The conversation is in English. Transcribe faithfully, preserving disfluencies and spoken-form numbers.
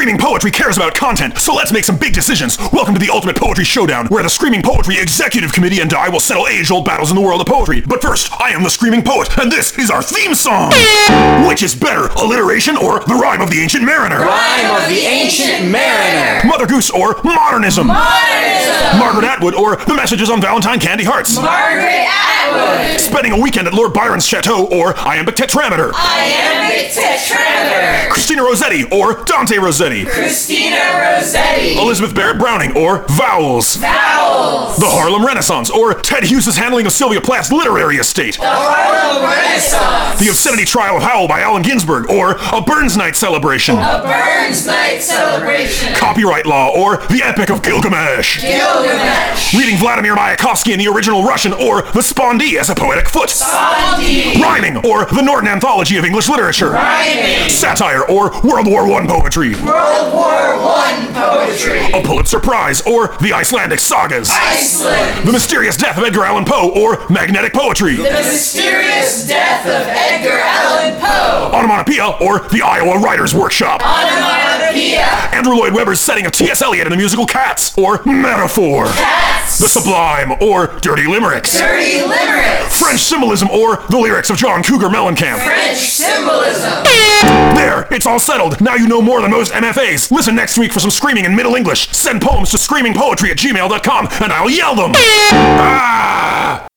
Screaming Poetry cares about content, so let's make some big decisions. Welcome to the Ultimate Poetry Showdown, where the Screaming Poetry Executive Committee and I will settle age-old battles in the world of poetry. But first, I am the Screaming Poet, and this is our theme song! Which is better, alliteration or the rhyme of the ancient mariner? Rhyme of the ancient mariner! Mother Goose or modernism? Modernism! Margaret Atwood or the messages on Valentine Candy Hearts? Margaret Atwood! Spending a weekend at Lord Byron's chateau or iambic tetrameter? Iambic tetrameter! Christina Rossetti or Dante Rossetti? Christina Rossetti! Elizabeth Barrett Browning or vowels? Vowels! The Harlem Renaissance or Ted Hughes' handling of Sylvia Plath's literary estate? The Harlem Renaissance! The Obscenity Trial of Howell by Allen Ginsberg or a Burns Night celebration? A Burns Night celebration! Copyright law or the Epic of Gilgamesh? Gilgamesh! Reading Vladimir Mayakovsky in the original Russian or the Spondee as a poetic foot? Spondee! Rhyming or the Norton Anthology of English Literature? Rhyming! Satire or World War One poetry? World War One poetry! A Pulitzer Prize or the Icelandic sagas? Iceland! The Mysterious Death of Edgar Allan Poe or magnetic poetry? The Mysterious Death of Edgar Allan Poe! Onomatopoeia or the Iowa Writers Workshop? Onomatopoeia! Andrew Lloyd Webber's setting of T S Eliot in the musical Cats or Metaphor? Cats! The Sublime or Dirty Limericks? Dirty Limericks! French symbolism or the lyrics of John Cougar Mellencamp? French symbolism! There, it's all settled. Now you know more than most M F As. Listen next week for some screaming in Middle English. Send poems to screamingpoetry at gmail dot com and I'll yell them. Ah!